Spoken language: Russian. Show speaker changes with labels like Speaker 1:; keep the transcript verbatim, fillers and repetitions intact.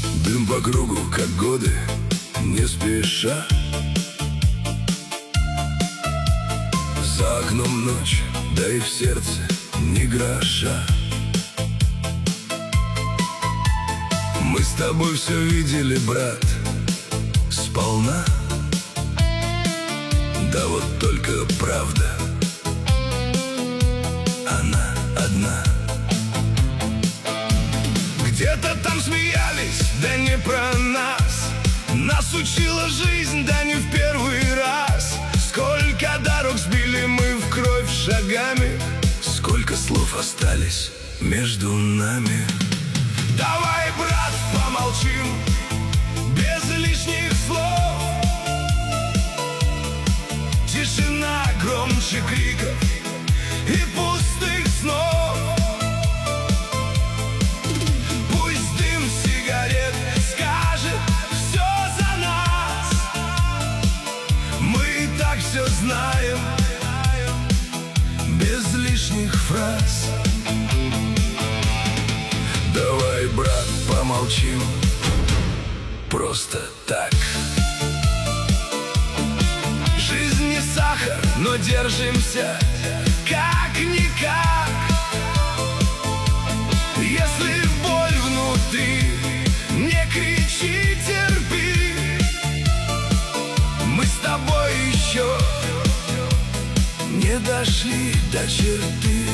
Speaker 1: Дым по кругу, как годы, не спеша. За окном ночь, да и в сердце ни гроша. Мы с тобой все видели, брат, сполна. Да вот только правда, она одна. Где-то там смеялись, да не про нас. Нас учила жизнь, да не в первый раз. Сколько дорог сбили мы в кровь шагами, сколько слов остались между нами. Давай, брат, помолчим без лишних слов. Тишина громче криков и пустых снов. Пусть дым сигарет скажет все за нас. Мы и так все знаем без лишних фраз. Давай, брат, помолчим просто так. Жизнь не сахар, но держимся как-никак. Если боль внутри, не кричи, терпи. Мы с тобой еще не дошли до черты.